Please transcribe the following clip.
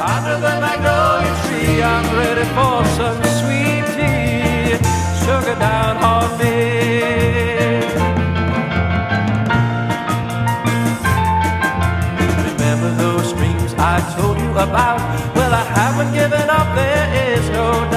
under the magnolia tree. I'm ready for some sweet tea, sugar down on me. Remember those dreams I told you about? Well, I haven't given up, there is no doubt.